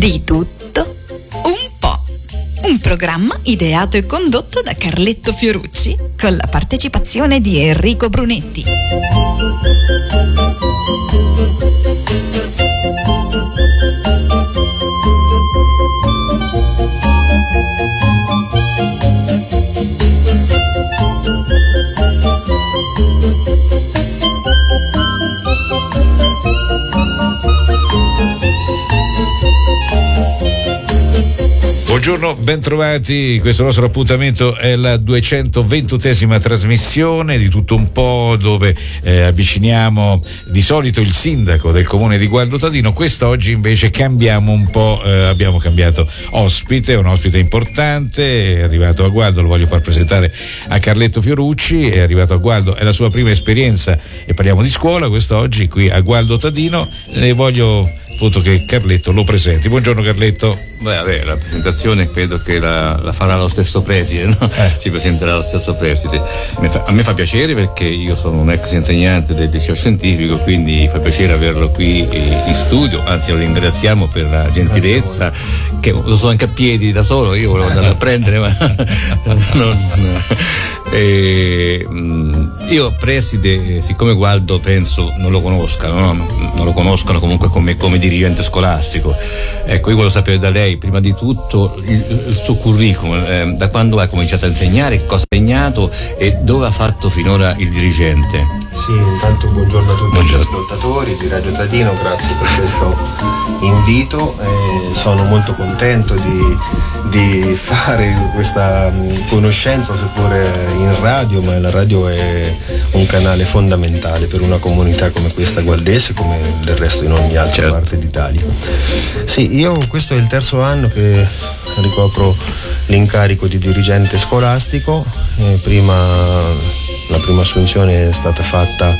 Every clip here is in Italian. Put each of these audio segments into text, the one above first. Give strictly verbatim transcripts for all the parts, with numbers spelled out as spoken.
Di tutto un po'. Un programma ideato e condotto da Carletto Fiorucci con la partecipazione di Enrico Brunetti. Buongiorno, bentrovati. Questo nostro appuntamento è la duecentoventesima trasmissione di tutto un po', dove eh, avviciniamo di solito il sindaco del comune di Gualdo Tadino. Quest'oggi invece cambiamo un po', eh, abbiamo cambiato ospite, un ospite importante, è arrivato a Gualdo, lo voglio far presentare a Carletto Fiorucci, è arrivato a Gualdo, è la sua prima esperienza e parliamo di scuola quest'oggi qui a Gualdo Tadino, e voglio appunto che Carletto lo presenti. Buongiorno Carletto. Beh, vabbè, la presentazione credo che la, la farà lo stesso preside, no? Eh. Si presenterà lo stesso preside. A me fa piacere perché io sono un ex insegnante del liceo scientifico, quindi fa piacere averlo qui in studio, anzi lo ringraziamo per la gentilezza, che lo so anche a piedi da solo, io volevo andare a prendere, ma non, e, io preside, siccome Gualdo penso non lo conoscano, no? non lo conoscono comunque come, come dirigente scolastico, ecco, io voglio sapere da lei prima di tutto il, il suo curriculum, eh, da quando ha cominciato a insegnare, cosa ha insegnato e dove ha fatto finora il dirigente. Sì, intanto buongiorno a tutti buongiorno. Gli ascoltatori di Radio Tadino, grazie per questo invito, eh, sono molto contento di, di fare questa conoscenza, seppure in radio, ma la radio è un canale fondamentale per una comunità come questa gualdese, come del resto in ogni altra certo. parte d'Italia. Sì, io questo è il terzo anno che ricopro l'incarico di dirigente scolastico, eh, prima la prima assunzione è stata fatta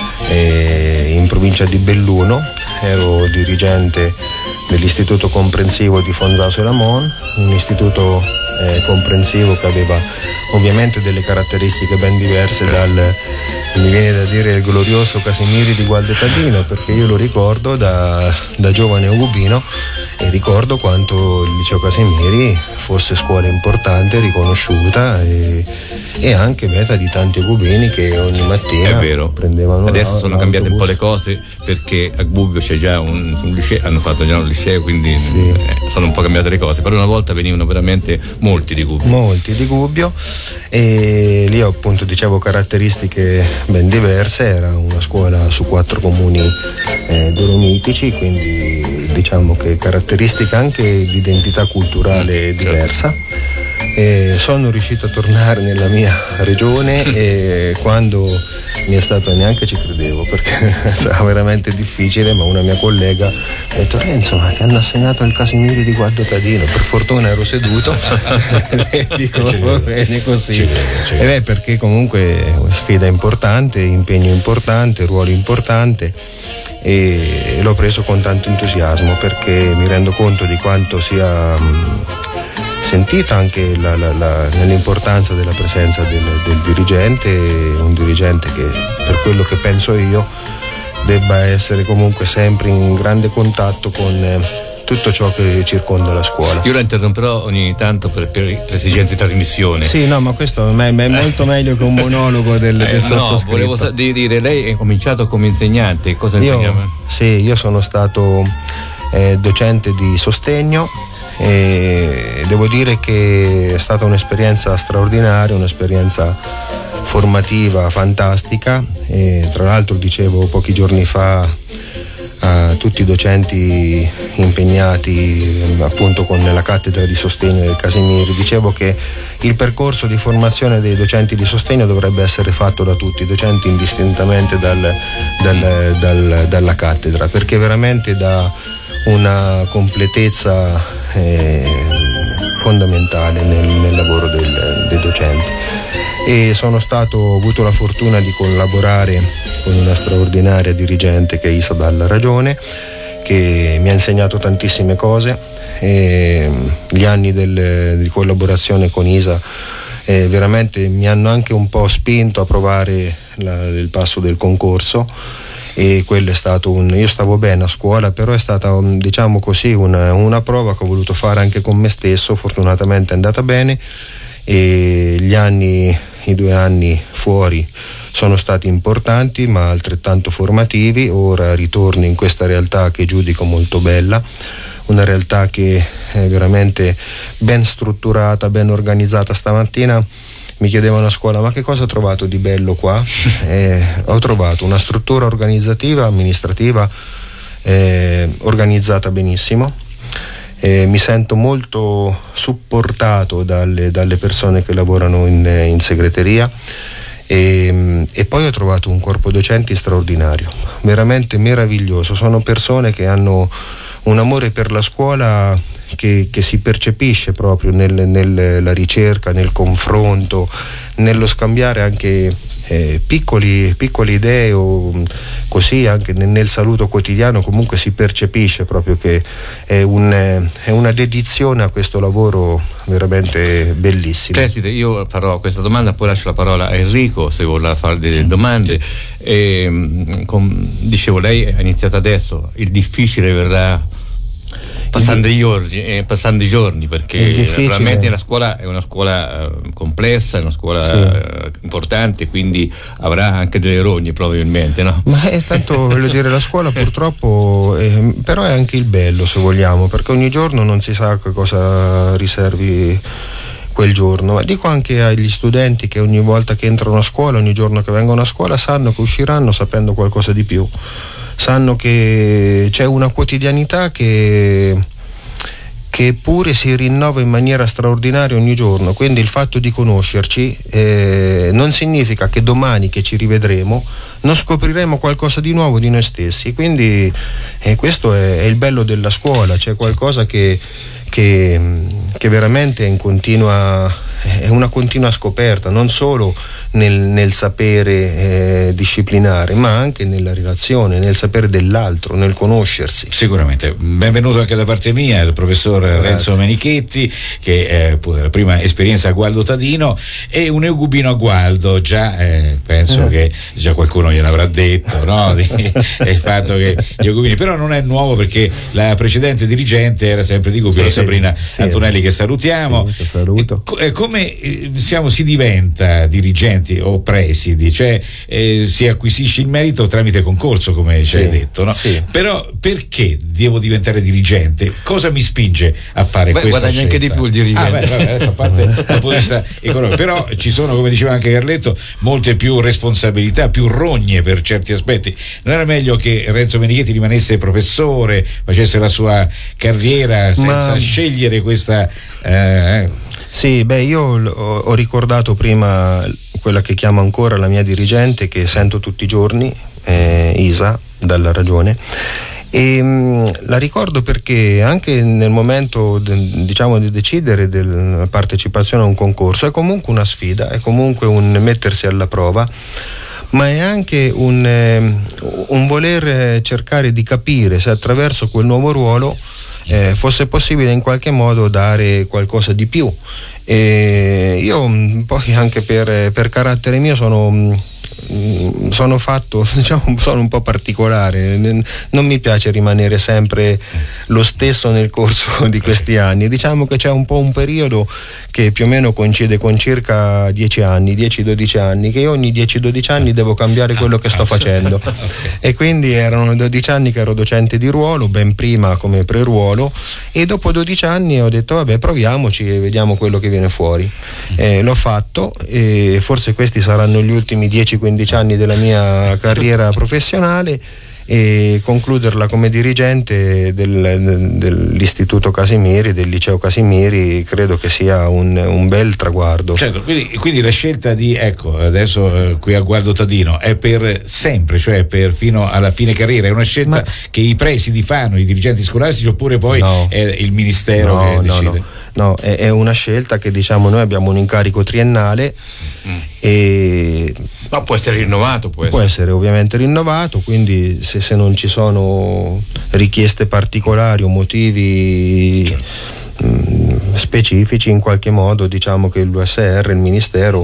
eh, in provincia di Belluno, ero dirigente dell'istituto comprensivo di Fonzaso e Lamon, un istituto eh, comprensivo che aveva ovviamente delle caratteristiche ben diverse dal, mi viene da dire, il glorioso Casimiri di Gualdo Tadino, perché io lo ricordo da, da giovane ugubino e ricordo quanto il liceo Casimiri fosse scuola importante, riconosciuta e, e anche meta di tanti ugubini che ogni mattina è vero. prendevano adesso la, sono cambiate un po' le cose, perché a Gubbio c'è già un, un liceo, hanno fatto già un liceo, quindi sì. eh, sono un po' cambiate le cose, però una volta venivano veramente molti di Gubbio molti di Gubbio e lì appunto dicevo caratteristiche ben diverse, era una scuola su quattro comuni eh, dolomitici, quindi diciamo che caratteristica anche di identità culturale mm, diversa. Certo. E sono riuscito a tornare nella mia regione e quando mi è stato, neanche ci credevo perché era veramente difficile, ma una mia collega ha detto Renzo, ma ti hanno assegnato il Casimiri di Gualdo Tadino, per fortuna ero seduto e dico va bene così, e beh, perché comunque sfida importante, impegno importante, ruolo importante e l'ho preso con tanto entusiasmo perché mi rendo conto di quanto sia sentita anche la, la, la, nell'importanza della presenza del, del dirigente, un dirigente che per quello che penso io debba essere comunque sempre in grande contatto con eh, tutto ciò che circonda la scuola. Io la interromperò ogni tanto per, per esigenze di trasmissione. Sì, no, ma questo è, è molto meglio che un monologo del, del eh, no, volevo sa- dire, lei è cominciato come insegnante, cosa insegnava? Io, sì, io sono stato eh, docente di sostegno e devo dire che è stata un'esperienza straordinaria, un'esperienza formativa fantastica e tra l'altro dicevo pochi giorni fa a tutti i docenti impegnati appunto con la cattedra di sostegno del Casimiri, dicevo che il percorso di formazione dei docenti di sostegno dovrebbe essere fatto da tutti i docenti indistintamente dal, dal, dal, dalla cattedra, perché veramente dà una completezza eh, fondamentale nel, nel lavoro del, dei docenti. E sono stato, ho avuto la fortuna di collaborare con una straordinaria dirigente che è Isa Dalla Ragione, che mi ha insegnato tantissime cose e gli anni del, di collaborazione con Isa eh, veramente mi hanno anche un po' spinto a provare la, il passo del concorso e quello è stato un, io stavo bene a scuola, però è stata un, diciamo così una, una prova che ho voluto fare anche con me stesso. Fortunatamente è andata bene e gli anni, i due anni fuori sono stati importanti ma altrettanto formativi. Ora ritorno in questa realtà che giudico molto bella, una realtà che è veramente ben strutturata, ben organizzata. Stamattina mi chiedevano a scuola: ma che cosa ho trovato di bello qua? Eh, ho trovato una struttura organizzativa, amministrativa eh, organizzata benissimo. Eh, mi sento molto supportato dalle, dalle persone che lavorano in, in segreteria e, e poi ho trovato un corpo docenti straordinario, veramente meraviglioso. Sono persone che hanno un amore per la scuola che, che si percepisce proprio nel, nella ricerca, nel confronto, nello scambiare anche eh, piccoli, piccole idee o così anche nel, nel saluto quotidiano. Comunque si percepisce proprio che è, un, è una dedizione a questo lavoro veramente bellissimo. Preside, io farò questa domanda, poi lascio la parola a Enrico se vorrà fare delle domande. E, com, dicevo, lei ha iniziato adesso, il difficile verrà passando i giorni, eh, passando i giorni perché naturalmente la scuola è una scuola eh, complessa, è una scuola sì. eh, importante, quindi avrà anche delle rogne probabilmente, no? Ma è tanto, voglio dire, la scuola purtroppo eh, però è anche il bello, se vogliamo, perché ogni giorno non si sa che cosa riservi quel giorno. Ma dico anche agli studenti che ogni volta che entrano a scuola, ogni giorno che vengono a scuola, sanno che usciranno sapendo qualcosa di più, sanno che c'è una quotidianità che, che pure si rinnova in maniera straordinaria ogni giorno. Quindi il fatto di conoscerci eh, non significa che domani che ci rivedremo non scopriremo qualcosa di nuovo di noi stessi. Quindi eh, questo è, è il bello della scuola, c'è qualcosa che, che, che veramente è in continua, è una continua scoperta, non solo nel, nel sapere eh, disciplinare, ma anche nella relazione, nel sapere dell'altro, nel conoscersi. Sicuramente. Benvenuto anche da parte mia il professor Grazie. Renzo Menichetti, che è la prima esperienza a Gualdo Tadino, e un eugubino a Gualdo. Già eh, penso eh. che già qualcuno gliel'avrà detto, no? Il fatto che gli eugubini, però non è nuovo perché la precedente dirigente era sempre di Gubbio, sì, Sabrina sì, Antonelli, che salutiamo. Sì, saluto. E, come eh, diciamo, si diventa dirigenti o presidi? Cioè eh, si acquisisce il merito tramite concorso, come ci hai detto, no? Sì. Però perché devo diventare dirigente? Cosa mi spinge a fare beh, questa guadagna scelta? anche di più il dirigente. Ah, beh, vabbè, adesso a parte dal punto di vista economico, però ci sono, come diceva anche Carletto, molte più responsabilità, più rogne per certi aspetti. Non era meglio che Renzo Menichetti rimanesse professore, facesse la sua carriera senza Ma... scegliere questa eh, Sì, beh, io ho, ho ricordato prima quella che chiamo ancora la mia dirigente, che sento tutti i giorni, eh, Isa, dalla Ragione, e mh, la ricordo perché anche nel momento de, diciamo di decidere della partecipazione a un concorso è comunque una sfida, è comunque un mettersi alla prova, ma è anche un, eh, un voler cercare di capire se attraverso quel nuovo ruolo Eh, fosse possibile in qualche modo dare qualcosa di più. E io poi anche per, per carattere mio sono sono fatto, diciamo, sono un po' particolare, non mi piace rimanere sempre lo stesso nel corso di questi anni. Diciamo che c'è un po' un periodo che più o meno coincide con circa dieci anni, dieci dodici anni, che io ogni dieci dodici anni devo cambiare quello che sto facendo. E quindi erano dodici anni che ero docente di ruolo, ben prima come pre-ruolo, e dopo dodici anni ho detto vabbè, proviamoci e vediamo quello che viene fuori. Eh, l'ho fatto e forse questi saranno gli ultimi dieci quindici anni della mia carriera professionale, e concluderla come dirigente del, dell'Istituto Casimiri, del Liceo Casimiri, credo che sia un, un bel traguardo. Certo, quindi, quindi la scelta di, ecco, adesso eh, qui a Gualdo Tadino è per sempre, cioè per fino alla fine carriera, è una scelta Ma... che i presidi fanno, i dirigenti scolastici, oppure poi no. è il ministero no, che no, decide? No, no, è, è una scelta che, diciamo, noi abbiamo un incarico triennale mm. e ma può essere rinnovato, può, può essere. essere ovviamente rinnovato, quindi se, se non ci sono richieste particolari o motivi certo. mh, specifici, in qualche modo diciamo che l'U S R, il Ministero,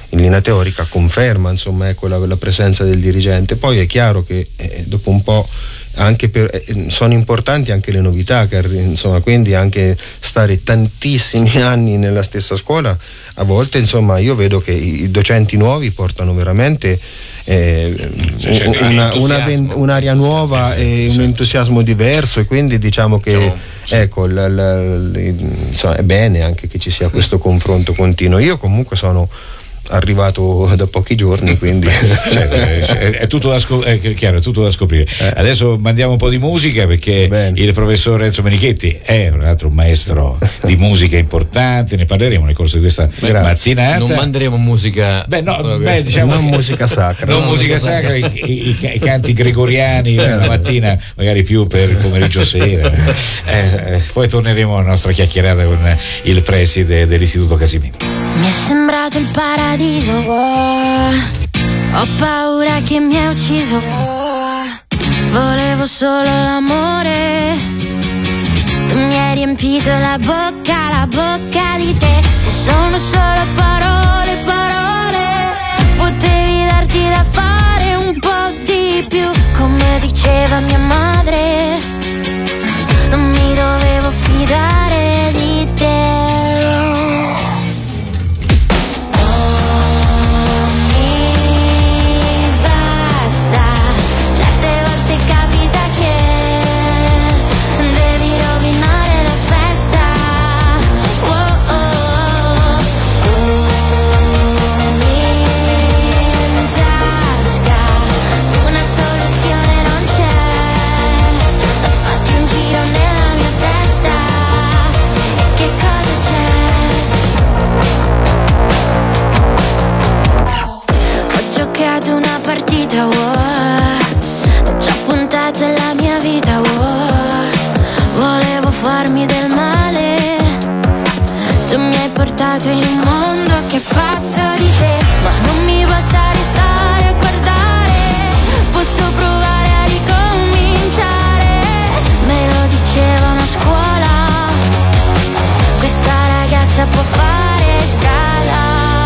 in linea teorica conferma insomma ecco, la, la presenza del dirigente. Poi è chiaro che eh, dopo un po' anche per, eh, sono importanti anche le novità, che, insomma, quindi anche stare tantissimi anni nella stessa scuola, a volte insomma io vedo che i docenti nuovi portano veramente eh, cioè, una, una, un'aria nuova e un entusiasmo diverso, e quindi diciamo che diciamo, sì. ecco la, la, la, insomma, è bene anche che ci sia questo confronto continuo. Io comunque sono arrivato da pochi giorni, quindi cioè, è, è, tutto da scop- è chiaro, è tutto da scoprire. Eh. Adesso mandiamo un po' di musica, perché Bene. il professor Enzo Menichetti è un altro maestro di musica importante, ne parleremo nel corso di questa Grazie. mattinata. Non manderemo musica, beh, no, beh, diciamo non che, musica sacra, non no, musica sacra, i, i, i canti gregoriani la mattina, magari più per il pomeriggio sera. Eh, poi torneremo alla nostra chiacchierata con il preside dell'Istituto Casimiro. Mi è sembrato il paradiso, oh. Ho paura che mi hai ucciso, oh. Volevo solo l'amore. Tu mi hai riempito la bocca, la bocca di te. Se sono solo parole, parole, potevi darti da fare un po' di più. Come diceva mia madre, non mi dovevo fidare di te. In un mondo che è fatto di te, ma non mi basta restare a guardare, posso provare a ricominciare. Me lo dicevano a scuola, questa ragazza può fare strada.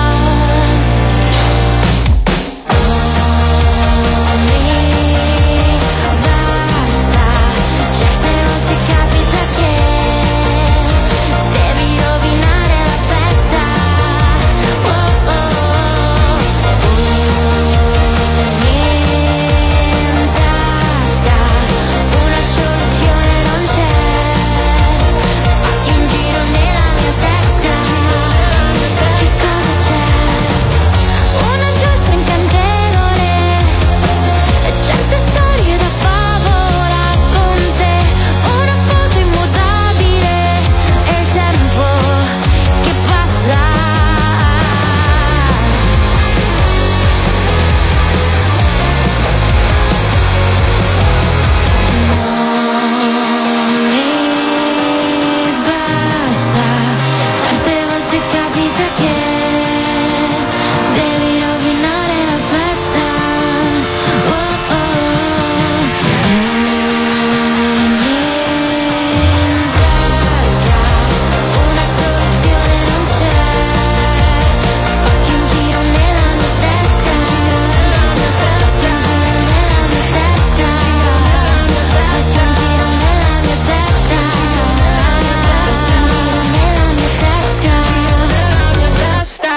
Oh, mi basta, certe volte capita che devi rovinare la festa. Oh, oh, oh. In tasca una soluzione non c'è, fatti un giro nella mia testa. Che cosa c'è? Una giostra incantevole e certe storie da favola con te, una foto immutabile e il tempo che passa. Non mi basta, certe volte capita che devi rovinare la festa. Oh, oh, in tasca una soluzione non c'è, fatti un giro nella mia testa, fatti un giro nella mia testa, fatti un giro nella mia testa, fatti un giro nella mia testa.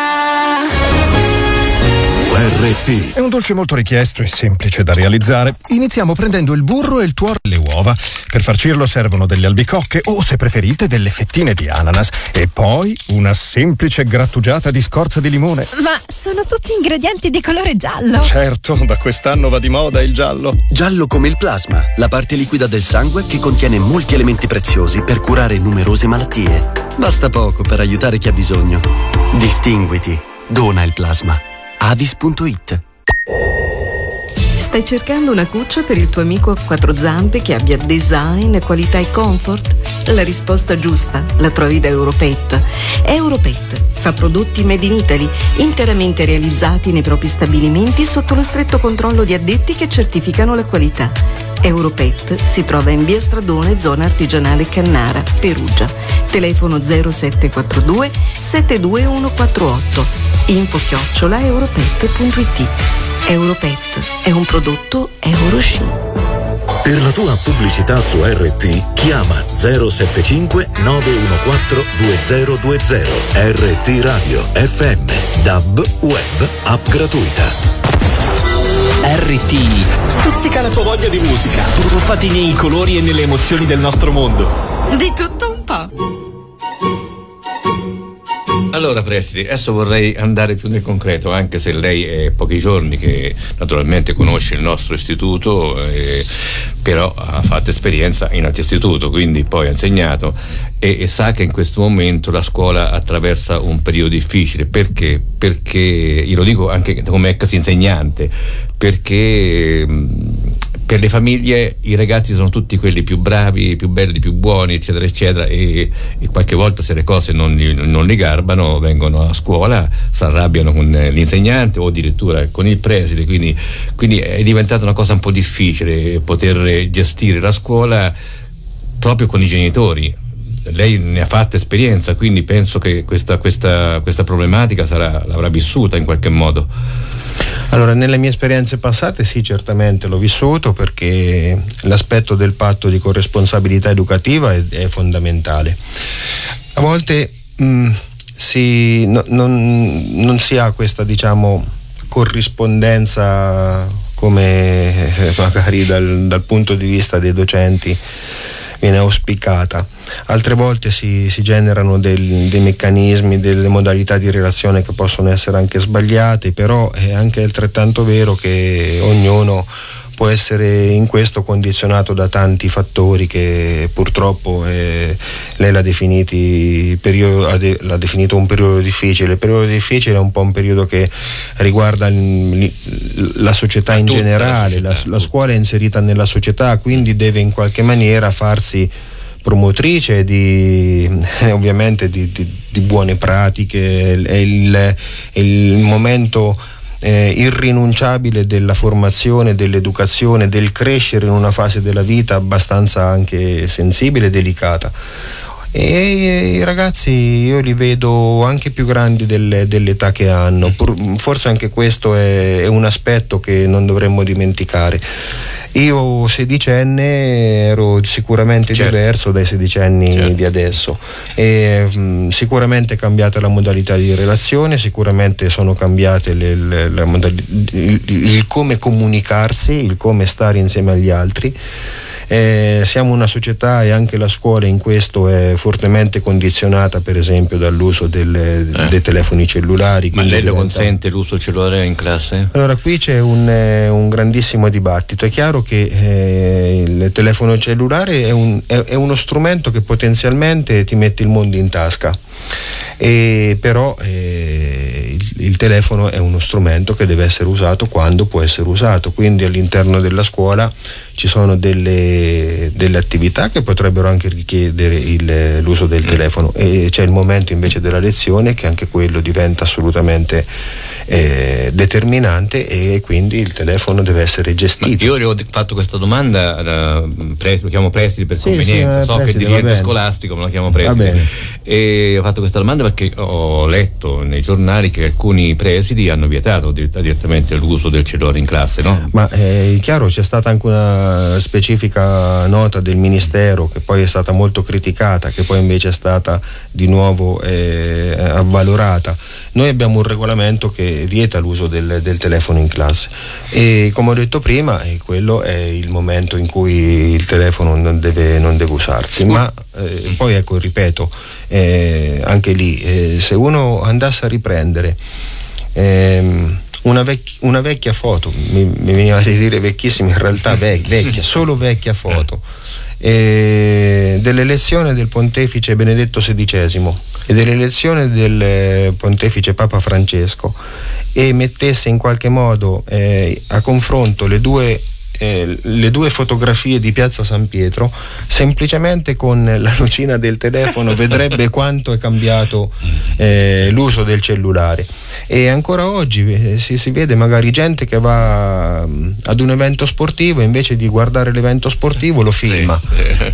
U R T è un dolce molto richiesto e semplice da realizzare. Iniziamo prendendo il burro e il tuorlo e le uova. Per farcirlo servono delle albicocche o, se preferite, delle fettine di ananas, e poi una semplice grattugiata di scorza di limone. Ma sono tutti ingredienti di colore giallo. Certo, da quest'anno va di moda il giallo. Giallo come il plasma, la parte liquida del sangue che contiene molti elementi preziosi per curare numerose malattie. Basta poco per aiutare chi ha bisogno. Distinguiti. Dona il plasma. Avis punto it. Stai cercando una cuccia per il tuo amico a quattro zampe che abbia design, qualità e comfort? La risposta giusta la trovi da Europet. Europet fa prodotti made in Italy, interamente realizzati nei propri stabilimenti sotto lo stretto controllo di addetti che certificano la qualità. Europet si trova in via Stradone, zona artigianale Cannara, Perugia. Telefono zero sette quattro due sette due uno quattro otto. info chiocciola europet punto it. Europet è un prodotto Eurosci. Per la tua pubblicità su R T chiama zero sette cinque nove uno quattro due zero due zero. R T Radio F M, D A B, web, app gratuita. R T stuzzica la tua voglia di musica, tuffati nei colori e nelle emozioni del nostro mondo. Di tutto un po'. Allora Prestiti, adesso vorrei andare più nel concreto, anche se lei è pochi giorni che naturalmente conosce il nostro istituto, eh, però ha fatto esperienza in altro istituto, quindi poi ha insegnato e, e sa che in questo momento la scuola attraversa un periodo difficile. Perché? Perché, io lo dico anche come ex insegnante, perché mh, per le famiglie i ragazzi sono tutti quelli più bravi, più belli, più buoni, eccetera eccetera, e, e qualche volta se le cose non li, non li garbano vengono a scuola, si arrabbiano con l'insegnante o addirittura con il preside, quindi, quindi è diventata una cosa un po' difficile poter gestire la scuola proprio con i genitori. Lei ne ha fatta esperienza, quindi penso che questa, questa, questa problematica sarà, l'avrà vissuta in qualche modo. Allora, nelle mie esperienze passate sì, certamente l'ho vissuto, perché l'aspetto del patto di corresponsabilità educativa è, è fondamentale. A volte mh, si, no, non, non si ha questa, diciamo, corrispondenza come eh, magari dal, dal punto di vista dei docenti viene auspicata. Altre volte si, si generano del, dei meccanismi, delle modalità di relazione che possono essere anche sbagliate, però è anche altrettanto vero che ognuno può essere in questo condizionato da tanti fattori che purtroppo eh, lei l'ha, definiti periodo, ha de, l'ha definito un periodo difficile. Il periodo difficile è un po' un periodo che riguarda il, la società in generale, la, società, la, la scuola è inserita nella società, quindi deve in qualche maniera farsi promotrice di eh, ovviamente di, di, di buone pratiche. È il, è il momento Eh, irrinunciabile della formazione, dell'educazione, del crescere in una fase della vita abbastanza anche sensibile e delicata. E i ragazzi io li vedo anche più grandi delle, dell'età che hanno. Pur, forse anche questo è, è un aspetto che non dovremmo dimenticare. Io sedicenne ero sicuramente certo. diverso dai sedicenni certo. di adesso, e mh, sicuramente è cambiata la modalità di relazione, sicuramente sono cambiate le, le, la modalità, il, il come comunicarsi, il come stare insieme agli altri. Eh, siamo una società e anche la scuola in questo è fortemente condizionata, per esempio, dall'uso delle, eh. dei telefoni cellulari. Ma lei lo diventa... consente l'uso cellulare in classe? Allora, qui c'è un, eh, un grandissimo dibattito. È chiaro che eh, il telefono cellulare è, un, è, è uno strumento che potenzialmente ti mette il mondo in tasca, e però eh, il, il telefono è uno strumento che deve essere usato quando può essere usato, quindi all'interno della scuola ci sono delle, delle attività che potrebbero anche richiedere il, l'uso del telefono, e c'è il momento invece della lezione che anche quello diventa assolutamente eh, determinante, e quindi il telefono deve essere gestito. Ma io le ho fatto questa domanda, da, pre, lo chiamo preside per sì, convenienza, sì, so preside, che è dirigente scolastico, me lo chiamo preside, e ho fatto questa domanda perché ho letto nei giornali che alcuni presidi hanno vietato direttamente l'uso del cellulare in classe, no? Ma è chiaro, c'è stata anche una specifica nota del Ministero che poi è stata molto criticata, che poi invece è stata di nuovo eh, avvalorata. Noi abbiamo un regolamento che vieta l'uso del, del telefono in classe, e come ho detto prima eh, quello è il momento in cui il telefono non deve, non deve usarsi, ma eh, poi ecco, ripeto, eh, anche lì eh, se uno andasse a riprendere ehm, Una, vecchi, una vecchia foto, mi, mi veniva di dire vecchissima, in realtà vec, vecchia, solo vecchia foto, eh, dell'elezione del pontefice Benedetto sedicesimo e dell'elezione del pontefice Papa Francesco, e mettesse in qualche modo eh, a confronto le due Eh, le due fotografie di Piazza San Pietro, semplicemente con la lucina del telefono vedrebbe quanto è cambiato eh, l'uso del cellulare. e ancora oggi eh, si, si vede magari gente che va ad un evento sportivo e invece di guardare l'evento sportivo lo filma, sì, sì.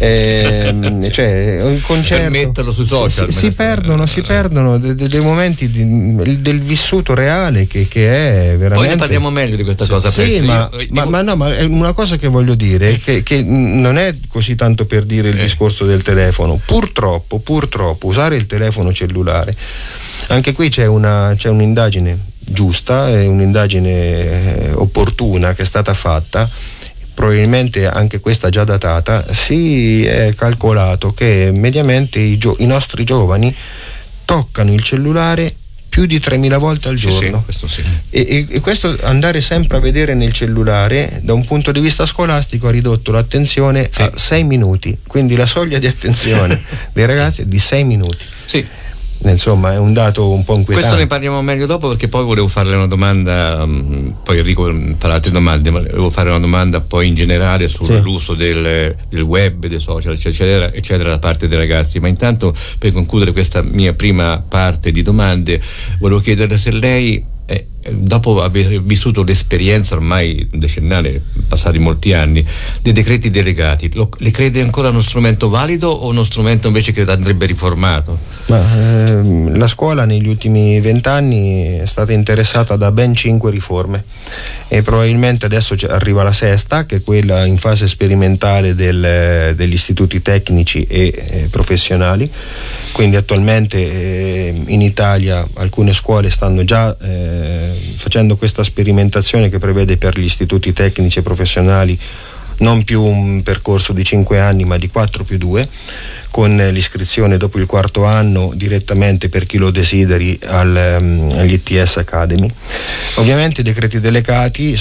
Eh, cioè un concerto, per metterlo sui social, si, si, si perdono, si perdono de, de, dei momenti di, del vissuto reale che, che è veramente. Poi ne parliamo meglio di questa sì, cosa. sì, ma, io, ma, ma no, ma è una cosa che voglio dire che, che non è così tanto per dire il eh. discorso del telefono. Purtroppo, purtroppo usare il telefono cellulare, anche qui c'è una c'è un'indagine giusta, è un'indagine opportuna che è stata fatta, probabilmente anche questa già datata. Si è calcolato che mediamente i, gio- i nostri giovani toccano il cellulare più di tremila volte al giorno. Sì, sì, questo sì. E, e, e questo andare sempre a vedere nel cellulare da un punto di vista scolastico ha ridotto l'attenzione sì. a sei minuti, quindi la soglia di attenzione dei ragazzi è di sei minuti. Sì. Insomma, è un dato un po' inquietante. Questo ne parliamo meglio dopo, perché poi volevo farle una domanda, um, poi Enrico farà altre domande, ma volevo fare una domanda poi in generale sull'uso sì. del, del web, dei social, eccetera, eccetera, da parte dei ragazzi. Ma intanto, per concludere questa mia prima parte di domande, volevo chiederle se lei, eh, dopo aver vissuto l'esperienza ormai decennale, passati molti anni, dei decreti delegati, lo, le crede ancora uno strumento valido o uno strumento invece che andrebbe riformato? Ma, ehm, la scuola negli ultimi vent'anni è stata interessata da ben cinque riforme e probabilmente adesso arriva la sesta, che è quella in fase sperimentale del, degli istituti tecnici e eh, professionali. Quindi attualmente eh, in Italia alcune scuole stanno già eh, facendo questa sperimentazione che prevede per gli istituti tecnici e professionali non più un percorso di cinque anni ma di quattro più due, con l'iscrizione dopo il quarto anno direttamente per chi lo desideri al, um, agli I T S Academy. Ovviamente i decreti delegati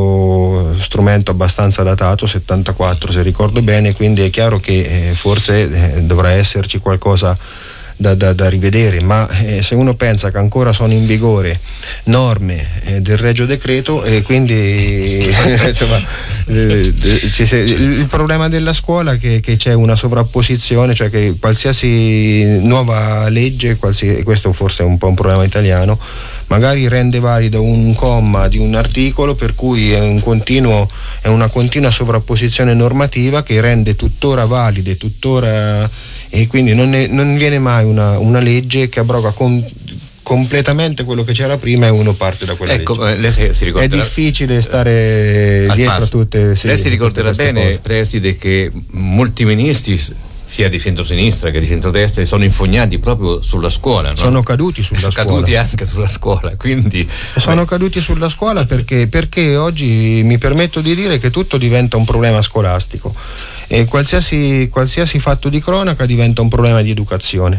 sono strumento abbastanza datato, settantaquattro se ricordo bene, quindi è chiaro che eh, forse eh, dovrà esserci qualcosa Da, da, da rivedere, ma eh, se uno pensa che ancora sono in vigore norme eh, del Regio Decreto e eh, quindi insomma eh, ci se, il problema della scuola è che, che c'è una sovrapposizione, cioè che qualsiasi nuova legge, qualsiasi, questo forse è un po' un problema italiano, magari rende valido un comma di un articolo, per cui è un continuo è una continua sovrapposizione normativa che rende tuttora valide, tuttora, e quindi non, è, non viene mai una, una legge che abroga con, completamente quello che c'era prima e uno parte da quella ecco, legge. Lei si, si è difficile stare dietro passo. a tutte. Sì, lei si ricorderà bene, cose. preside, che molti ministri sia di centrosinistra che di centrodestra sono infognati proprio sulla scuola, no? Sono caduti sulla sono scuola. caduti anche sulla scuola, quindi sono beh. caduti sulla scuola perché, perché oggi mi permetto di dire che tutto diventa un problema scolastico e qualsiasi, qualsiasi fatto di cronaca diventa un problema di educazione.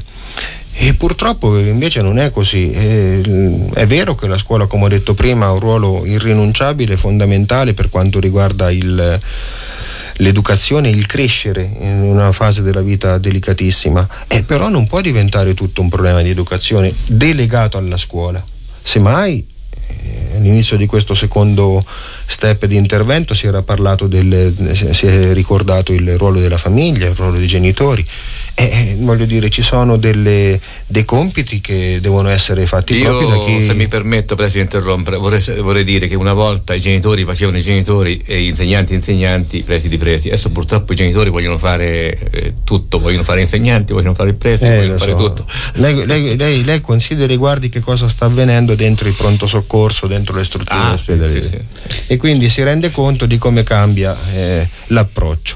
E purtroppo invece non è così. È, è vero che la scuola, come ho detto prima, ha un ruolo irrinunciabile, fondamentale per quanto riguarda il l'educazione, il crescere in una fase della vita delicatissima, eh, però non può diventare tutto un problema di educazione delegato alla scuola. Semmai eh, all'inizio di questo secondo step di intervento si era parlato del, si è ricordato il ruolo della famiglia, il ruolo dei genitori. Eh, voglio dire, ci sono delle, dei compiti che devono essere fatti io, proprio da chi... se mi permetto, Presidente, interrompere, vorrei, vorrei dire che una volta i genitori facevano i genitori e gli insegnanti insegnanti, presidi presi. Adesso purtroppo i genitori vogliono fare eh, tutto, vogliono fare insegnanti, vogliono fare il preside, eh, vogliono fare so. tutto. Lei, lei, lei, lei consideri, guardi che cosa sta avvenendo dentro il pronto soccorso, dentro le strutture ah, ospedaliere, sì, sì, sì. E quindi si rende conto di come cambia eh, l'approccio.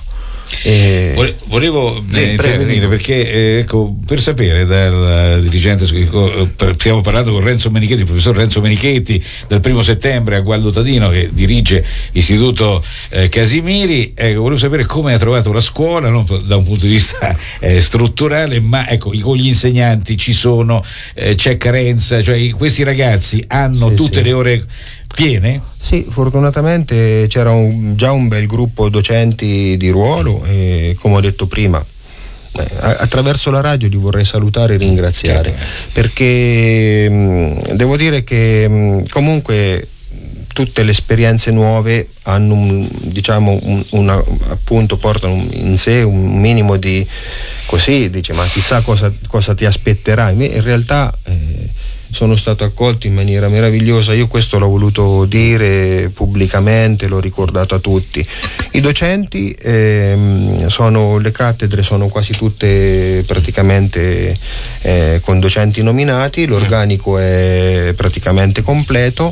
Eh, Volevo eh, intervenire perché eh, ecco, per sapere dal dirigente, stiamo parlando con Renzo Menichetti, il professor Renzo Menichetti, dal primo settembre a Gualdo Tadino, che dirige l'Istituto eh, Casimiri. Ecco, volevo sapere come ha trovato la scuola, non da un punto di vista eh, strutturale, ma ecco, con gli insegnanti ci sono, eh, c'è carenza, cioè questi ragazzi hanno sì, tutte sì. le ore piene? Sì, fortunatamente c'era un, già un bel gruppo docenti di ruolo e, come ho detto prima, eh, attraverso la radio li vorrei salutare e ringraziare, certo. Perché mh, devo dire che mh, comunque tutte le esperienze nuove hanno un, diciamo un, una, appunto portano in sé un minimo di, così dice, ma chissà cosa, cosa ti aspetterà. In realtà eh, sono stato accolto in maniera meravigliosa. Io questo l'ho voluto dire pubblicamente, l'ho ricordato a tutti. I docenti ehm, sono, le cattedre sono quasi tutte praticamente eh, con docenti nominati, l'organico è praticamente completo.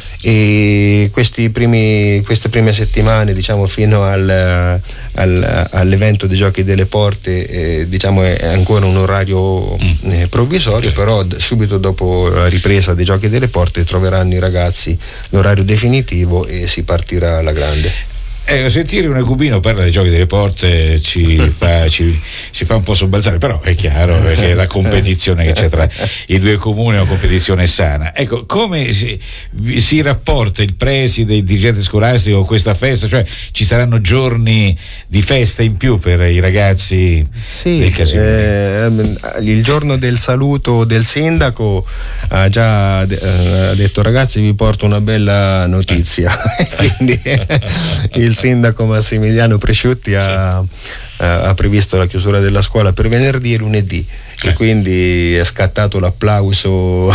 E questi primi, queste prime settimane, diciamo, fino al, al, all'evento dei Giochi delle Porte, eh, diciamo è ancora un orario eh, provvisorio, però d- subito dopo la ripresa dei Giochi delle Porte troveranno i ragazzi l'orario definitivo e si partirà alla grande. Eh, sentire un cubino parla dei Giochi delle Porte ci fa, ci, ci fa un po' sobbalzare, però è chiaro perché la competizione che c'è tra i due comuni è una competizione sana. Ecco, come si, si rapporta il preside, il dirigente scolastico con questa festa? Cioè ci saranno giorni di festa in più per i ragazzi sì, del Casino? Eh, il giorno del saluto del sindaco ha già de- ha detto: ragazzi, vi porto una bella notizia. Quindi il sindaco Massimiliano Presciutti ha, sì. ha, ha previsto la chiusura della scuola per venerdì e lunedì, eh. e quindi è scattato l'applauso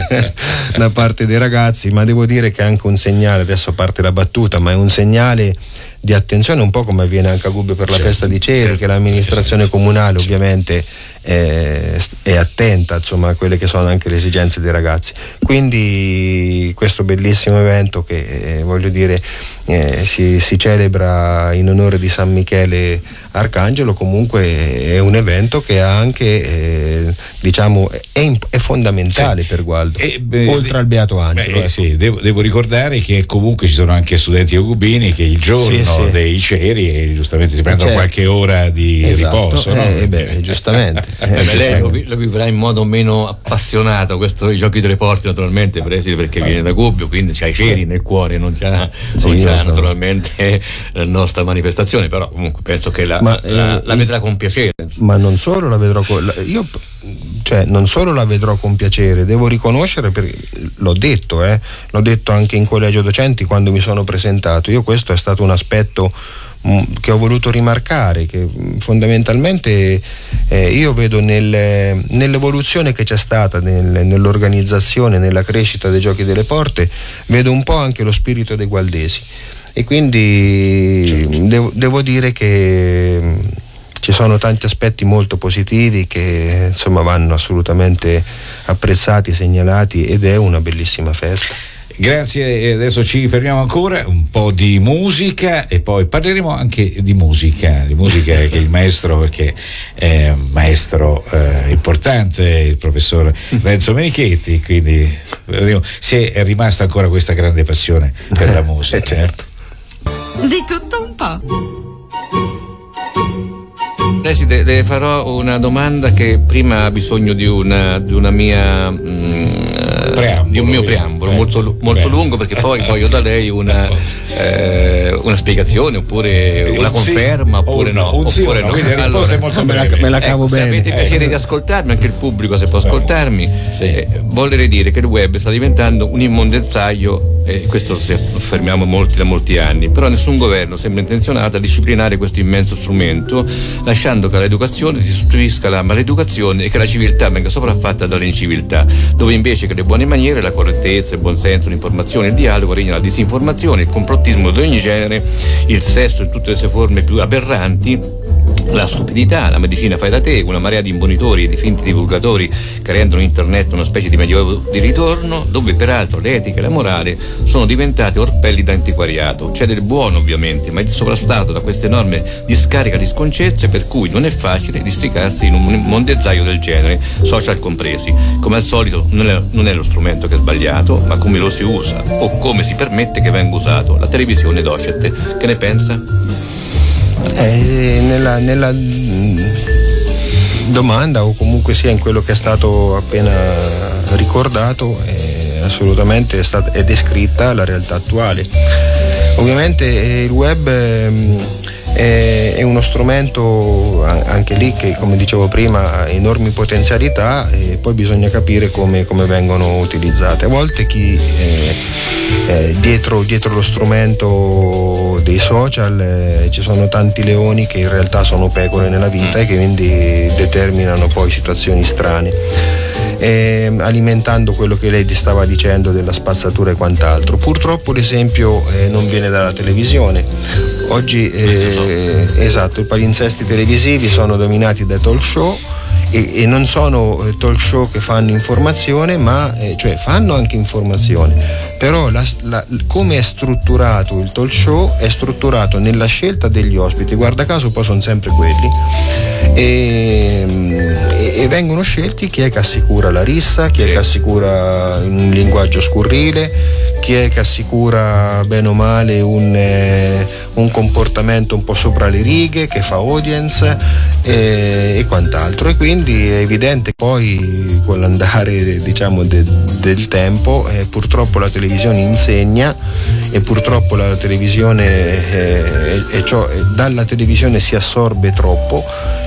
da parte dei ragazzi, ma devo dire che è anche un segnale, adesso parte la battuta, ma è un segnale di attenzione, un po' come avviene anche a Gubbio per la certo, festa di Ceri, certo, che l'amministrazione certo, comunale certo. ovviamente è, è attenta, insomma, a quelle che sono anche le esigenze dei ragazzi. Quindi questo bellissimo evento che eh, voglio dire eh, si, si celebra in onore di San Michele Arcangelo, comunque è un evento che ha anche eh, diciamo è, è fondamentale sì. per Gualdo, e, beh, oltre al Beato Angelo. Beh, ecco. sì, devo, devo ricordare che comunque ci sono anche studenti ogubini che il giorno sì, sì. dei Ceri e giustamente si prendono certo. qualche ora di esatto. riposo, no? eh, beh, giustamente eh, beh, lei lo, lo vivrà in modo meno appassionato questo, i Giochi delle Porte, naturalmente, preside, perché viene da Gubbio, quindi c'ha i Ceri nel cuore, non c'ha, sì, non c'ha naturalmente la nostra manifestazione, però comunque penso che la, ma, la, eh, la vedrà con piacere. Ma non solo la vedrò con, la, io cioè non solo la vedrò con piacere, devo riconoscere, perché l'ho detto eh, l'ho detto anche in collegio docenti quando mi sono presentato, io questo è stato un aspetto mh, che ho voluto rimarcare, che mh, fondamentalmente eh, io vedo nel, nell'evoluzione che c'è stata nel, nell'organizzazione, nella crescita dei Giochi delle Porte, vedo un po' anche lo spirito dei gualdesi, e quindi certo. devo, devo dire che ci sono tanti aspetti molto positivi che insomma vanno assolutamente apprezzati, segnalati, ed è una bellissima festa. Grazie, e adesso ci fermiamo ancora, un po' di musica e poi parleremo anche di musica, di musica che il maestro, perché è un maestro eh, importante, il professor Renzo Menichetti, quindi se è rimasta ancora questa grande passione per la musica. Eh, certo. Di tutto un po'. Preside, le farò una domanda che prima ha bisogno di una, di una mia mh, preambolo, di un mio preambolo eh, molto, molto lungo, perché poi voglio da lei una, eh, una spiegazione oppure una conferma sì, oppure no, un sì oppure no. no. Quindi allora, molto me, la, me la cavo ecco, bene. Se avete piacere eh. di ascoltarmi, anche il pubblico se può ascoltarmi, sì. eh, volerei dire che il web sta diventando un immondezzaio, e eh, questo lo affermiamo molti da molti anni, però nessun governo sembra intenzionato a disciplinare questo immenso strumento, lasciando che l'educazione si sostituisca alla maleducazione e che la civiltà venga sopraffatta dall'inciviltà, dove invece che le buone maniere, la correttezza, il buonsenso, l'informazione e il dialogo regna la disinformazione, il complottismo di ogni genere, il sesso in tutte le sue forme più aberranti, la stupidità, la medicina fai da te, una marea di imbonitori e di finti divulgatori che rendono internet una specie di medioevo di ritorno, dove peraltro l'etica e la morale sono diventate orpelli d'antiquariato. C'è del buono ovviamente, ma è sovrastato da questa enorme discarica di sconcezze, per cui non è facile districarsi in un mondezzaio del genere, social compresi. Come al solito non è, non è lo strumento che è sbagliato, ma come lo si usa o come si permette che venga usato. La televisione docete, che ne pensa? Eh, nella, nella domanda, o comunque sia in quello che è stato appena ricordato, è assolutamente è, stata, è descritta la realtà attuale. Ovviamente eh, il web eh, è, è uno strumento anche lì che, come dicevo prima, ha enormi potenzialità, e poi bisogna capire come, come vengono utilizzate. A volte chi eh, eh, dietro, dietro lo strumento dei social eh, ci sono tanti leoni che in realtà sono pecore nella vita e che quindi determinano poi situazioni strane. eh, alimentando quello che lei stava dicendo della spazzatura e quant'altro. Purtroppo l'esempio eh, non viene dalla televisione. Oggi eh, esatto, i palinsesti televisivi sono dominati da talk show e, e non sono talk show che fanno informazione, ma eh, cioè fanno anche informazione, però la, la, come è strutturato il talk show è strutturato nella scelta degli ospiti, guarda caso poi sono sempre quelli, e, e, e vengono scelti chi è che assicura la rissa, chi è che assicura un linguaggio scurrile, chi è che assicura bene o male un, eh, un comportamento un po' sopra le righe, che fa audience eh, e quant'altro, e quindi è evidente poi con l'andare diciamo de, del tempo eh, purtroppo la televisione insegna e purtroppo la televisione eh, e ciò, dalla televisione si assorbe troppo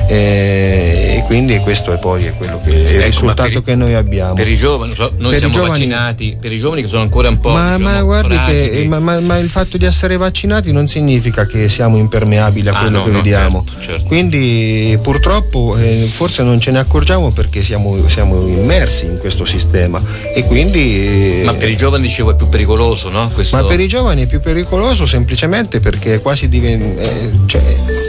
eh, e quindi questo è poi è quello che è il ecco, risultato per, che noi abbiamo. Per i giovani, noi per siamo giovani, vaccinati, per i giovani che sono ancora un po' ma, diciamo, ma guardi fragili. che ma, ma, ma il fatto di essere vaccinati non significa che siamo impermeabili a ah, quello no, che no, vediamo, certo, certo. Quindi purtroppo eh, forse non ce ne accorgiamo perché siamo, siamo immersi in questo sistema e quindi eh, ma per i giovani dicevo è più pericoloso, no? Questo... ma per i giovani è più pericoloso semplicemente perché quasi diventa eh, cioè,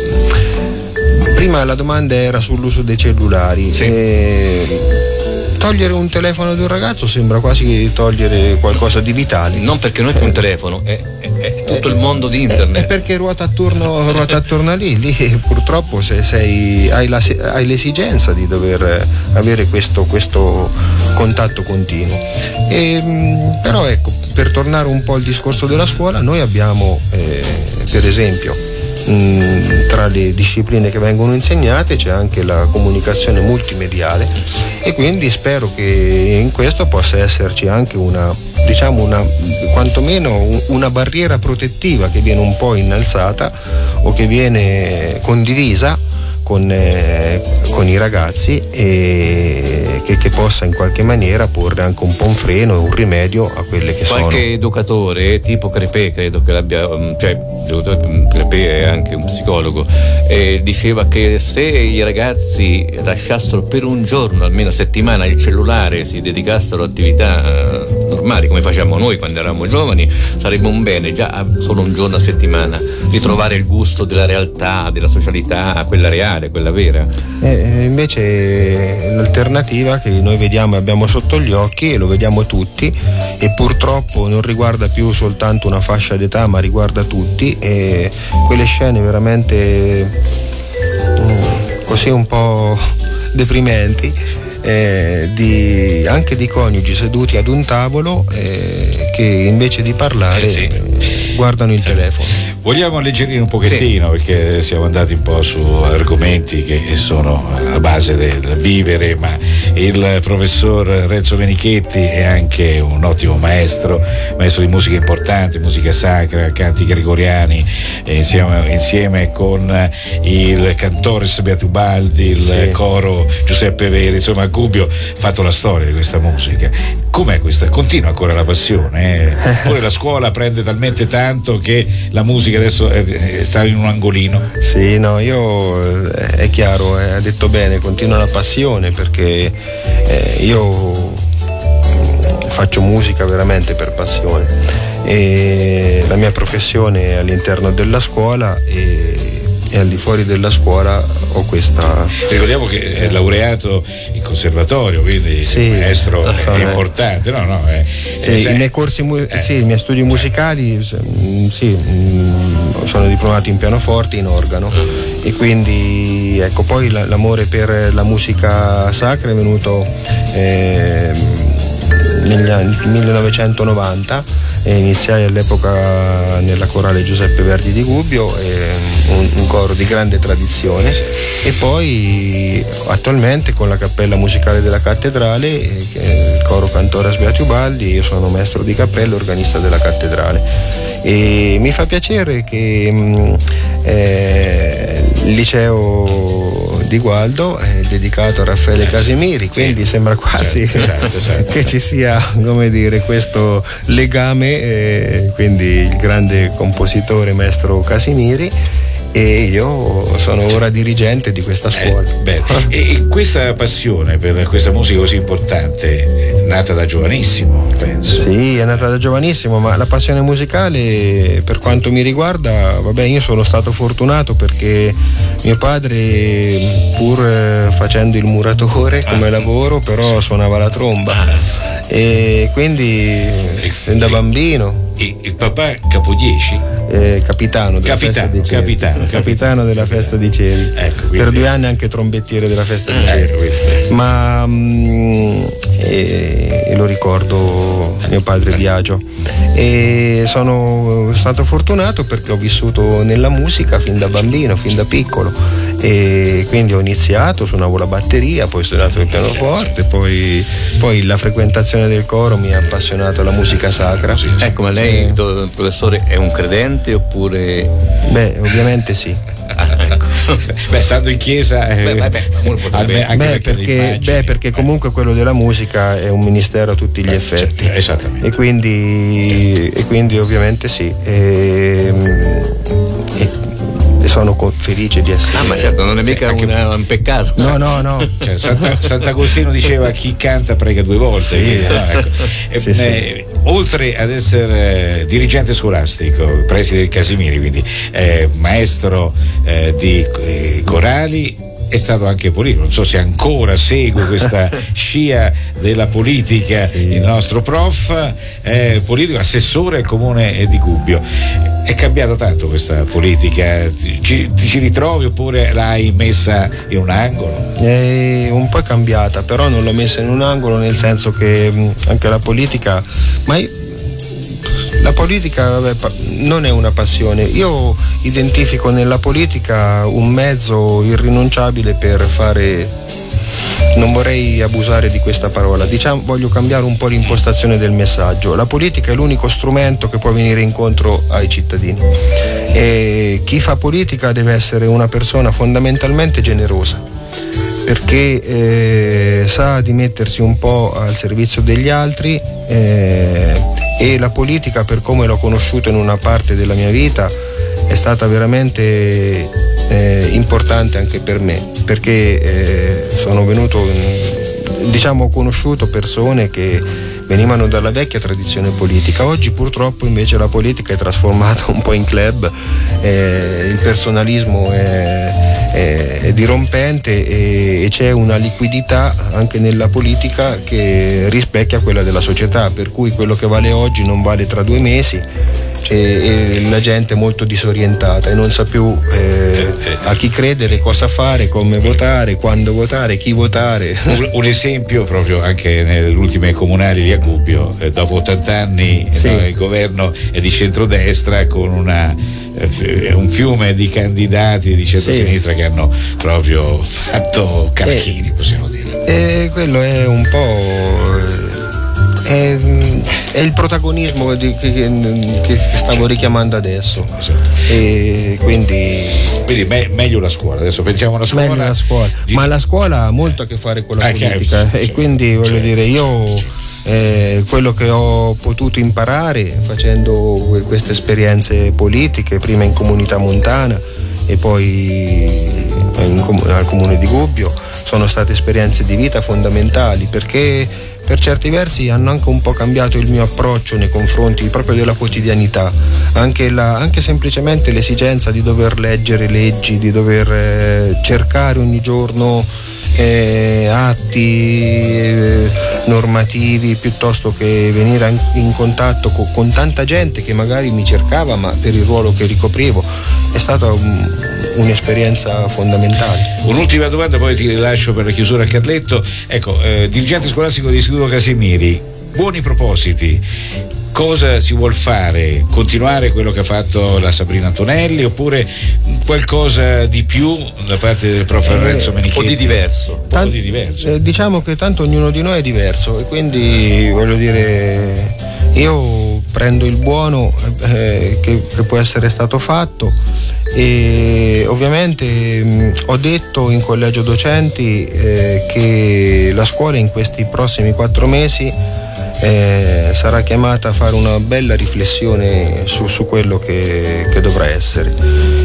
prima la domanda era sull'uso dei cellulari sì. e togliere un telefono ad un ragazzo sembra quasi togliere qualcosa di vitale. Non perché non è più un telefono, è, è, è tutto il mondo di internet. È perché ruota attorno, ruota attorno a lì, lì purtroppo se sei, hai, la, hai l'esigenza di dover avere questo, questo contatto continuo. E, però ecco, per tornare un po' al discorso della scuola, noi abbiamo eh, per esempio tra le discipline che vengono insegnate c'è anche la comunicazione multimediale e quindi spero che in questo possa esserci anche una diciamo una quantomeno una barriera protettiva che viene un po' innalzata o che viene condivisa con, eh, con i ragazzi e che, che possa in qualche maniera porre anche un po' un freno e un rimedio a quelle che qualche sono. Qualche educatore tipo Crepè credo che l'abbia, cioè Crepè è anche un psicologo, eh, diceva che se i ragazzi lasciassero per un giorno, almeno a settimana, il cellulare, si dedicassero a attività eh, normali come facciamo noi quando eravamo giovani, sarebbe un bene già solo un giorno a settimana ritrovare il gusto della realtà, della socialità, quella reale, quella vera. Eh, invece l'alternativa che noi vediamo e abbiamo sotto gli occhi e lo vediamo tutti e purtroppo non riguarda più soltanto una fascia d'età ma riguarda tutti, e quelle scene veramente mm, così un po' deprimenti eh, di, anche di coniugi seduti ad un tavolo eh, che invece di parlare eh sì. guardano il telefono. Vogliamo alleggerire un pochettino, sì, perché siamo andati un po' su argomenti che sono alla base del vivere, ma il professor Renzo Menichetti è anche un ottimo maestro, maestro di musica importante, musica sacra, canti gregoriani, insieme, insieme con il cantores Beatubaldi, il sì. coro Giuseppe Veri, insomma Gubbio ha fatto la storia di questa musica. Com'è questa? Continua ancora la passione? Eh? Pure la scuola prende talmente tanto che la musica adesso sta in un angolino. Sì, no, io è chiaro, ha detto bene, continua la passione perché eh, io faccio musica veramente per passione e la mia professione è all'interno della scuola e, e al di fuori della scuola ho questa. Ricordiamo che è laureato in conservatorio, quindi sì, un maestro è importante, no? no è, sì, è, i miei corsi, eh. sì, i miei studi musicali, sì, sono diplomato in pianoforte e in organo mm. e quindi ecco poi l'amore per la musica sacra è venuto eh, negli anni millenovecentonovanta e iniziai all'epoca nella corale Giuseppe Verdi di Gubbio, eh, un, un coro di grande tradizione, e poi attualmente con la cappella musicale della cattedrale, eh, che è il coro Cantores Beatubaldi, io sono maestro di cappella, organista della cattedrale, e mi fa piacere che mh, eh, il liceo di Gualdo è dedicato a Raffaele Casimiri, quindi sì, sembra quasi certo, certo, certo. che ci sia, come dire, questo legame, eh, quindi il grande compositore maestro Casimiri, e io sono ora dirigente di questa scuola. Eh, beh, e, e questa passione per questa musica così importante è nata da giovanissimo, penso. Sì, è nata da giovanissimo, ma la passione musicale, per quanto mi riguarda, vabbè, io sono stato fortunato perché mio padre, pur facendo il muratore come ah, lavoro, però sì, suonava la tromba, ah, e quindi fin da bambino. Il, il papà capodieci? Eh, capitano della capitano, festa di Ceri. Capitano, capitano della festa di Ceri. Ecco, per due anni anche trombettiere della festa di Ceri. Ecco, ma mh, e, e lo ricordo mio padre Biagio, e sono stato fortunato perché ho vissuto nella musica fin da bambino, fin da piccolo, e quindi ho iniziato, suonavo la batteria, poi ho suonato il pianoforte, poi, poi la frequentazione del coro mi ha appassionato alla musica sacra. Ecco, ma lei, eh. professore, è un credente oppure? Beh, ovviamente sì. Ah, ecco. Beh, stando in chiesa, eh, beh, vabbè, potrebbe, beh, beh, perché, beh, perché comunque quello della musica è un ministero a tutti gli beh, effetti. Cioè, esattamente. E quindi, e quindi ovviamente sì. E, e, sono felice di essere. Ah, ma certo, non è mica anche una, un peccato. No, no, no. Cioè, Santa, Sant'Agostino diceva chi canta prega due volte. Sì. Quindi, no, ecco. sì, eh, sì. Eh, oltre ad essere eh, dirigente scolastico, preside del Casimiri, quindi eh, maestro eh, di eh, corali, è stato anche politico, non so se ancora segue questa scia della politica, sì, il nostro prof, eh, politico, assessore al comune di Gubbio. È cambiato tanto questa politica? Ci, ti ci ritrovi oppure l'hai messa in un angolo? È un po' cambiata, però non l'ho messa in un angolo, nel senso che anche la politica, ma io, la politica vabbè, non è una passione. Io identifico nella politica un mezzo irrinunciabile per fare, non vorrei abusare di questa parola, diciamo, voglio cambiare un po' l'impostazione del messaggio. La politica è l'unico strumento che può venire incontro ai cittadini, e chi fa politica deve essere una persona fondamentalmente generosa, perché eh, sa di mettersi un po' al servizio degli altri, eh, e la politica, per come l'ho conosciuta in una parte della mia vita, è stata veramente eh, importante anche per me, perché eh, sono venuto, diciamo, ho conosciuto persone che venivano dalla vecchia tradizione politica. Oggi purtroppo invece la politica è trasformata un po' in club, eh, il personalismo è, è, è dirompente, e, e c'è una liquidità anche nella politica che rispecchia quella della società, per cui quello che vale oggi non vale tra due mesi. E, e la gente è molto disorientata e non sa più eh, a chi credere, cosa fare, come votare, quando votare, chi votare. Un, un esempio proprio anche nelle ultime comunali di a Gubbio, eh, dopo ottanta anni, sì, no, il governo è di centrodestra, con una, eh, un fiume di candidati di centrosinistra, sì, che hanno proprio fatto carachini, eh, possiamo dire. E quello è un po'... È, è il protagonismo di, che, che stavo richiamando adesso, e quindi quindi me, meglio la scuola. Adesso pensiamo alla scuola, meglio la scuola. Di... ma la scuola ha molto a che fare con la ah, politica, certo, e quindi voglio certo, dire, io eh, quello che ho potuto imparare facendo queste esperienze politiche, prima in comunità montana e poi in, al comune di Gubbio, sono state esperienze di vita fondamentali, perché per certi versi hanno anche un po' cambiato il mio approccio nei confronti proprio della quotidianità, anche, la, anche semplicemente l'esigenza di dover leggere leggi, di dover eh, cercare ogni giorno eh, atti eh, normativi, piuttosto che venire in, in contatto con, con tanta gente che magari mi cercava, ma per il ruolo che ricoprivo è stata un, un'esperienza fondamentale. Un'ultima domanda, poi ti rilascio per la chiusura a Carletto. Ecco, eh, dirigente scolastico dell'Istituto Casimiri, buoni propositi. Cosa si vuol fare? Continuare quello che ha fatto la Sabrina Antonelli, oppure qualcosa di più da parte del prof eh, Renzo Menichetti? Un po' di diverso. Un po' di diverso. Eh, diciamo che tanto ognuno di noi è diverso, e quindi voglio dire, io prendo il buono eh, che, che può essere stato fatto, e ovviamente mh, ho detto in collegio docenti eh, che la scuola in questi prossimi quattro mesi eh, sarà chiamata a fare una bella riflessione su, su quello che, che dovrà essere,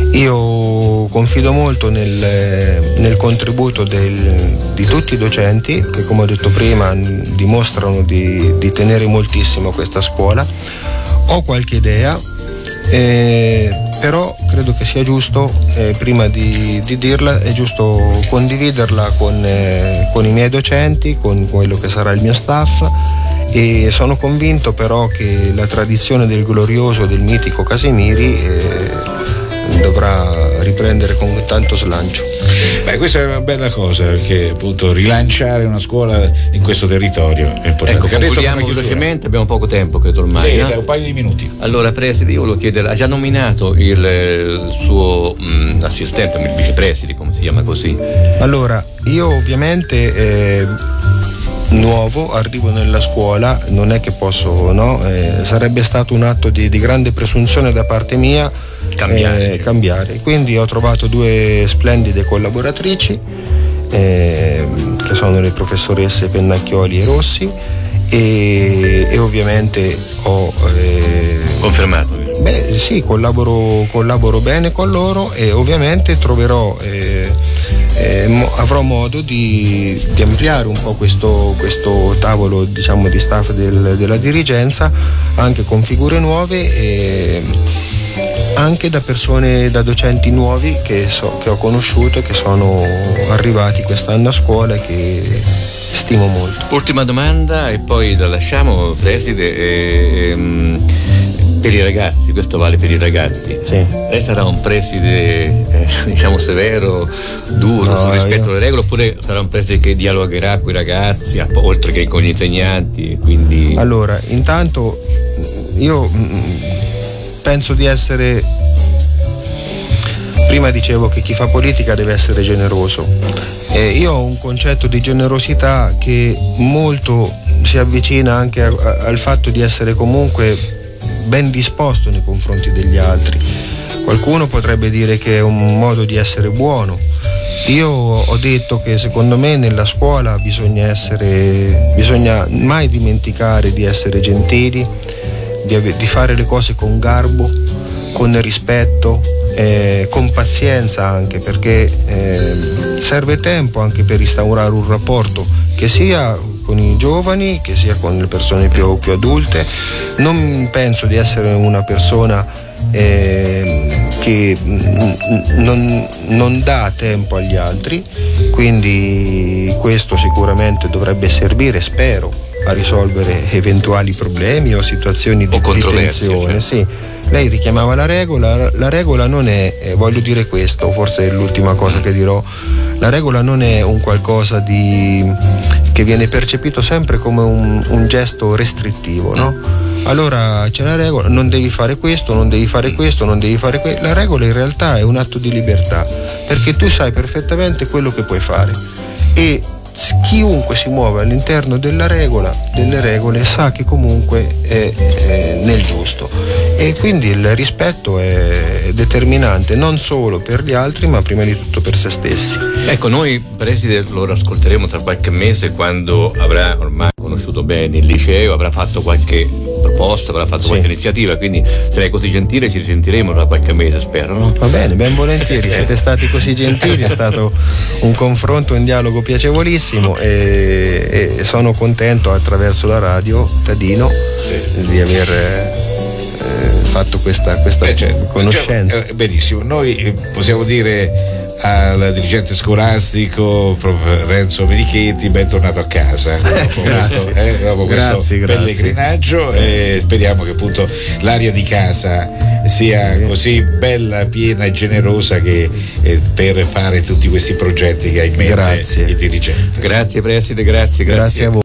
Io confido molto nel, nel contributo del, di tutti i docenti che, come ho detto prima, dimostrano di, di tenere moltissimo questa scuola. Ho qualche idea, eh, però credo che sia giusto, eh, prima di, di dirla, è giusto condividerla con, eh, con i miei docenti, con quello che sarà il mio staff, e sono convinto però che la tradizione del glorioso, del mitico Casimiri eh, dovrà riprendere con tanto slancio. Beh, questa è una bella cosa, perché appunto rilanciare una scuola in questo territorio è importante. Ecco, concludiamo velocemente, abbiamo poco tempo credo ormai. Sì, no? un paio di minuti. Allora, preside, io volevo chiedere, ha già nominato il, il suo mh, assistente, il vicepreside, come si chiama così? Allora, io ovviamente eh, nuovo, arrivo nella scuola, non è che posso, no? Eh, sarebbe stato un atto di, di grande presunzione da parte mia cambiare, eh, cambiare. Quindi ho trovato due splendide collaboratrici eh, che sono le professoresse Pennacchioli e Rossi, e, e ovviamente ho eh, confermato. Beh sì, collaboro, collaboro bene con loro, e ovviamente troverò eh, eh, mo, avrò modo di, di ampliare un po' questo, questo tavolo, diciamo, di staff del, della dirigenza, anche con figure nuove, e anche da persone, da docenti nuovi che, so, che ho conosciuto e che sono arrivati quest'anno a scuola e che stimo molto. Ultima domanda e poi la lasciamo, preside. E, e, per i ragazzi, questo vale per i ragazzi. Sì. Lei sarà un preside eh, diciamo severo, duro, no, sul rispetto io... delle regole, oppure sarà un preside che dialogherà con i ragazzi oltre che con gli insegnanti, e quindi... Allora, intanto io penso di essere, prima dicevo che chi fa politica deve essere generoso, eh, io ho un concetto di generosità che molto si avvicina anche a, a, al fatto di essere comunque ben disposto nei confronti degli altri. Qualcuno potrebbe dire che è un modo di essere buono. Io ho detto che secondo me nella scuola bisogna essere, bisogna mai dimenticare di essere gentili, di, ave, di fare le cose con garbo, con rispetto, eh, con pazienza anche, perché eh, serve tempo anche per instaurare un rapporto che sia con i giovani, che sia con le persone più, più adulte. Non penso di essere una persona eh, che non, non dà tempo agli altri, quindi questo sicuramente dovrebbe servire, spero, a risolvere eventuali problemi o situazioni di, o di tensione. Certo. Sì. Lei richiamava la regola, la regola non è, eh, voglio dire questo, forse è l'ultima cosa che dirò, la regola non è un qualcosa di, che viene percepito sempre come un, un gesto restrittivo, no? Allora c'è la regola, non devi fare questo, non devi fare questo, non devi fare questo. La regola in realtà è un atto di libertà, perché tu sai perfettamente quello che puoi fare, e chiunque si muove all'interno della regola, delle regole, sa che comunque è, è nel giusto, e quindi il rispetto è determinante non solo per gli altri ma prima di tutto per se stessi. Ecco, noi preside lo ascolteremo tra qualche mese, quando avrà ormai conosciuto bene il liceo, avrà fatto qualche proposta, avrà fatto sì. qualche iniziativa, quindi se lei è così gentile ci risentiremo tra qualche mese, spero, no? Va bene, ben volentieri, siete stati così gentili, è stato un confronto, un dialogo piacevolissimo, e, e sono contento attraverso la radio Tadino sì. di aver eh, fatto questa, questa Beh, cioè, conoscenza. Cioè, benissimo, noi possiamo dire al dirigente scolastico Renzo Menichetti bentornato a casa dopo grazie. questo, eh, dopo grazie, questo grazie. pellegrinaggio, e speriamo che appunto l'aria di casa sia così bella, piena e generosa che eh, per fare tutti questi progetti che ha in mente grazie. il dirigente. Grazie preside, grazie, grazie, grazie a voi.